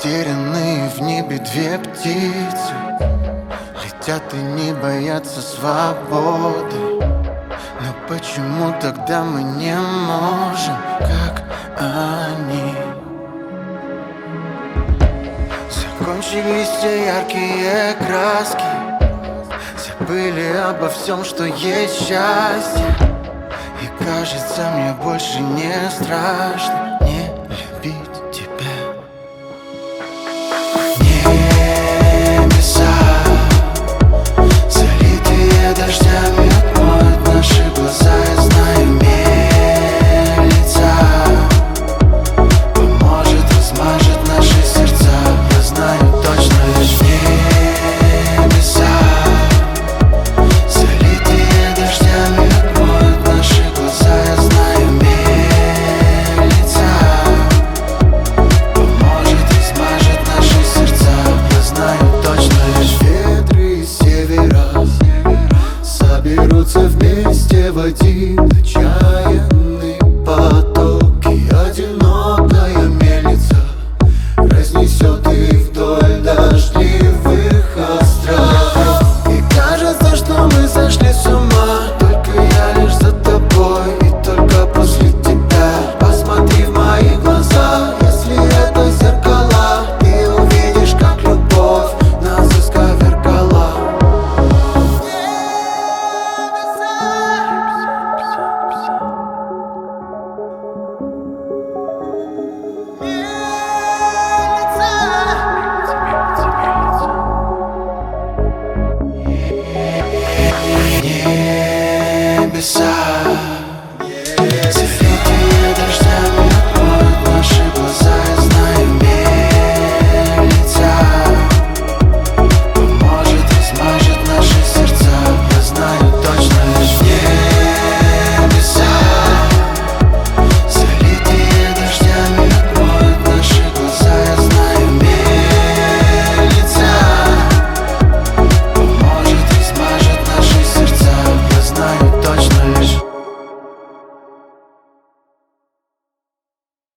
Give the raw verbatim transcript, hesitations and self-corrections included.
Затерянные в небе две птицы летят и не боятся свободы. Но почему тогда мы не можем, как они? Закончились все яркие краски, забыли обо всем, что есть счастье. И кажется, мне больше не страшно.